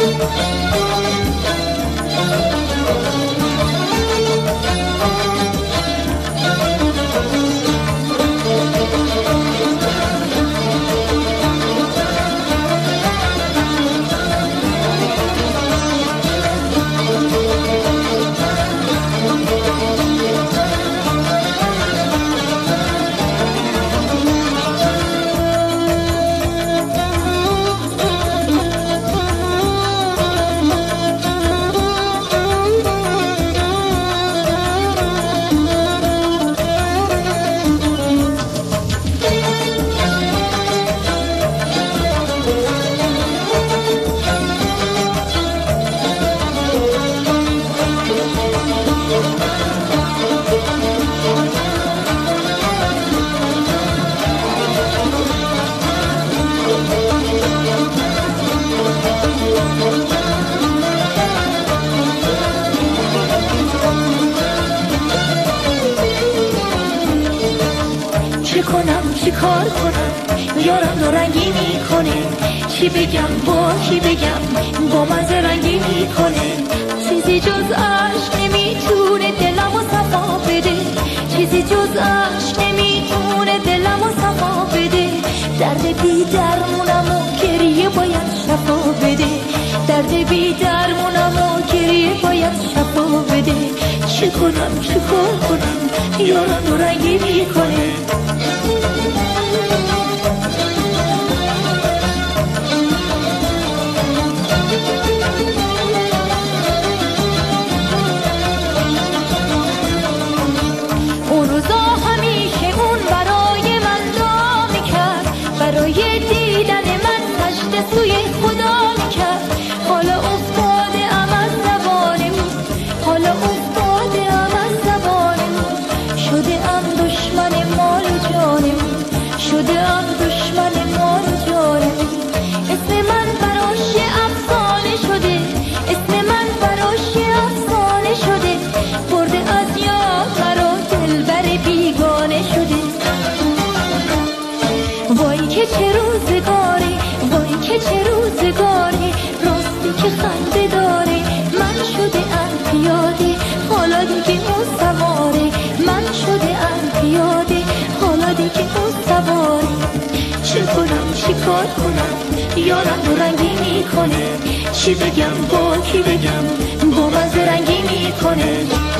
چی کار کنم یارم دو رنگی میکنه، چی بگم با کی بگم با مزه رنگی میکنه، چیزی جز عشق نمیتونه دلمو صفا بده، چیزی جز عشق نمیتونه دلمو صفا بده، درد بی درمونمو گریه باید شفا بده، درد بی درمونمو گریه باید شفا بده، چی کنم چی کار کنم یارم دو رنگی میکنه. اون روزا همیشه اون برای من دعا میکرد، برای دیدن من سجده سوی خدا میکرد، حالا افتاده ام از زبانمون، حالا افتاده ام از زبانمون، شده ام دشمن مال و جانمون، شده ام دشمن مال و جانمون، اسم من براش افسانه شده، اسم من براش افسانه شده، برده از یاد مرا دلبر بیگانه شده. وای که چه روزگاری، وای که چه روزگاری، راستی که خنده داره، من شده ام پیاده حالا دیگه اون سواره، من شده ام پیاده حالا دیگه اون سواره، چه کنم چی کار کنم یارم دو رنگی میکنه، چی بگم با کی بگم با مزه رنگی میکنه.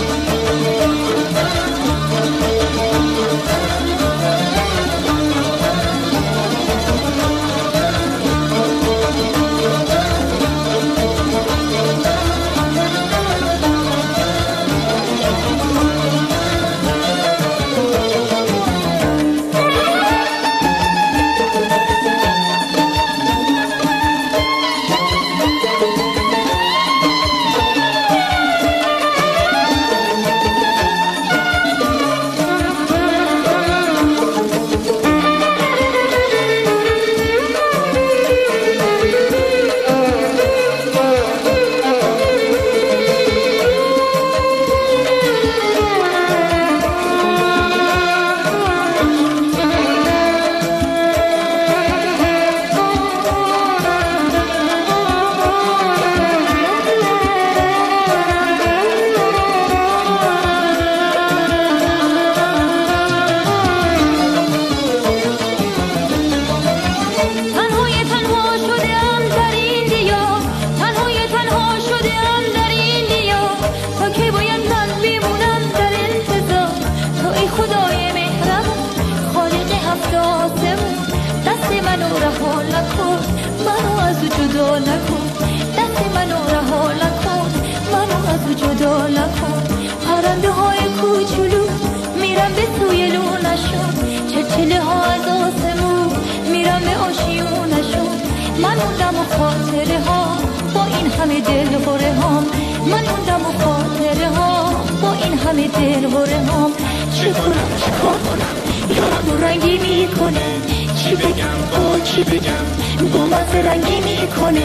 جدا نکن، پرنده های کوچولو میرم به سوی لونشون، چلچله ها از آسمون میرم به آشیونشون، من موندم و خاطره ها با این همه دل هره هام، من موندم و خاطره ها با این همه دل هره هام، چه کنم چه کار کنم یارم دو رنگی میکنه، چی بگم با چی بگم با مزه رنگی میکنه.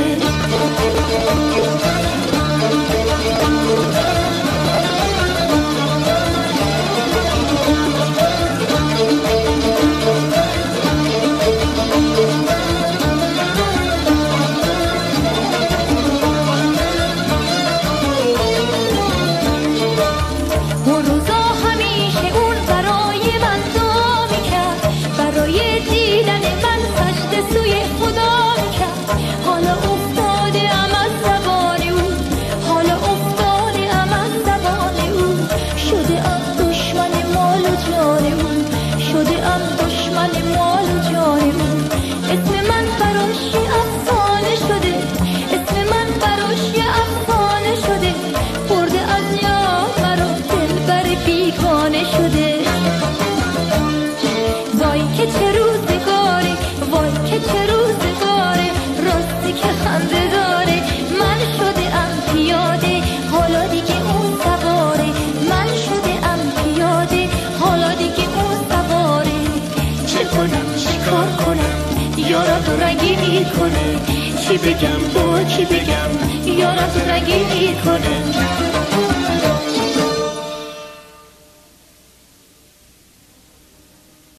کی بگم با کی بگم یارم تو رگی کنه